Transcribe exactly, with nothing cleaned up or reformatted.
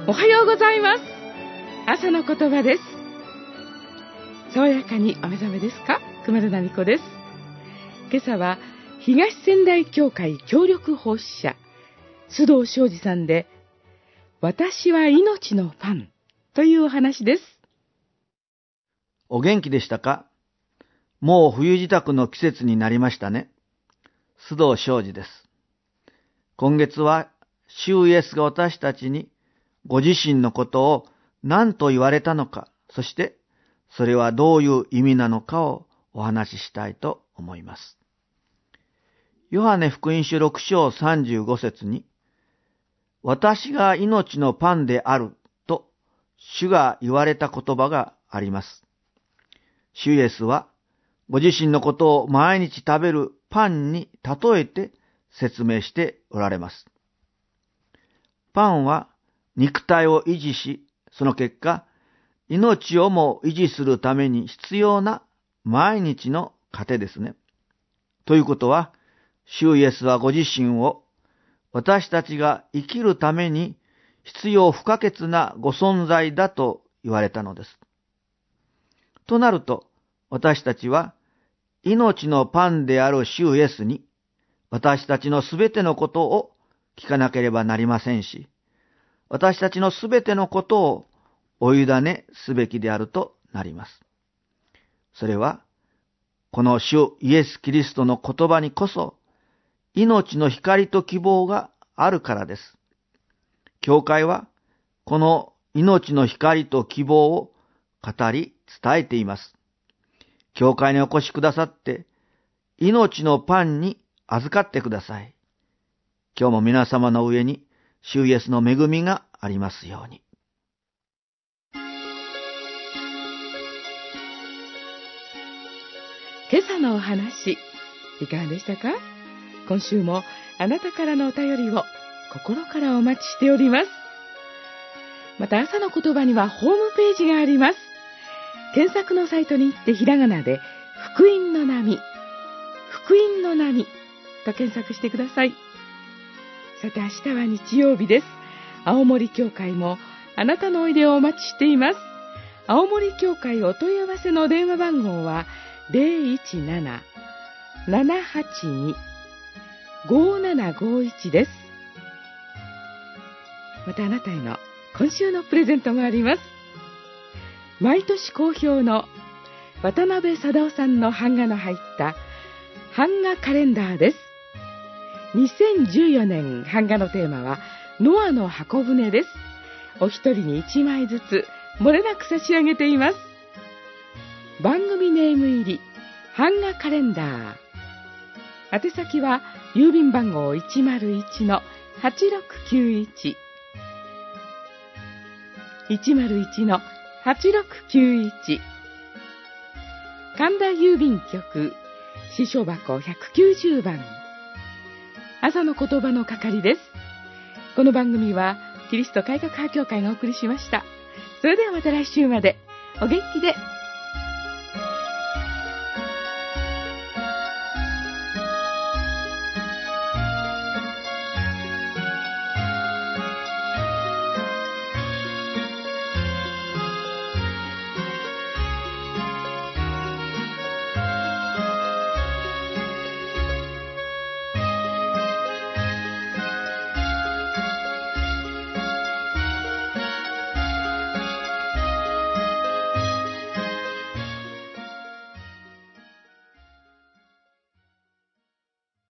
おはようございます。朝の言葉です。爽やかにお目覚めですか？熊田奈美子です。今朝は東仙台教会協力奉仕者須藤昌司さんで、私は命のパンというお話です。 お元気でしたか？もう冬支度の季節になりましたね。須藤昌司です。今月は主イエスが私たちにご自身のことを何と言われたのか、そしてそれはどういう意味なのかをお話ししたいと思います。ヨハネ福音書ろく章さんじゅうご節に、私が命のパンであると主が言われた言葉があります。主イエスはご自身のことを毎日食べるパンに例えて説明しておられます。パンは肉体を維持し、その結果、命をも維持するために必要な毎日の糧ですね。ということは、主イエスはご自身を私たちが生きるために必要不可欠なご存在だと言われたのです。となると、私たちは命のパンである主イエスに私たちのすべてのことを聞かなければなりませんし、私たちのすべてのことをお委ねすべきであるとなります。それは、この主イエス・キリストの言葉にこそ、命の光と希望があるからです。教会は、この命の光と希望を語り伝えています。教会にお越しくださって、命のパンに預かってください。今日も皆様の上に、主イエスの恵みがありますように。 今朝のお話、いかがでしたか？今週もあなたからのお便りを心からお待ちしております。また朝の言葉にはホームページがあります。検索のサイトに行ってひらがなで福音の波、福音の波と検索してください。さて明日は日曜日です。青森教会もあなたのおいでをお待ちしています。青森教会お問い合わせの電話番号は ゼロいちなな ななはちに ごななごいち です。またあなたへの今週のプレゼントもあります。毎年好評の渡辺貞夫さんの版画の入った版画カレンダーです。にせんじゅうよねん版画のテーマはノアの箱舟です。お一人にいちまいずつ漏れなく差し上げています。番組ネーム入り版画カレンダー。宛先は郵便番号 いちまるいちのはちろくきゅういち いちまるいちのはちろくきゅういち、神田郵便局支所箱ひゃくきゅうじゅうばん、朝の言葉の係です。この番組はキリスト改革派教会がお送りしました。それではまた来週までお元気で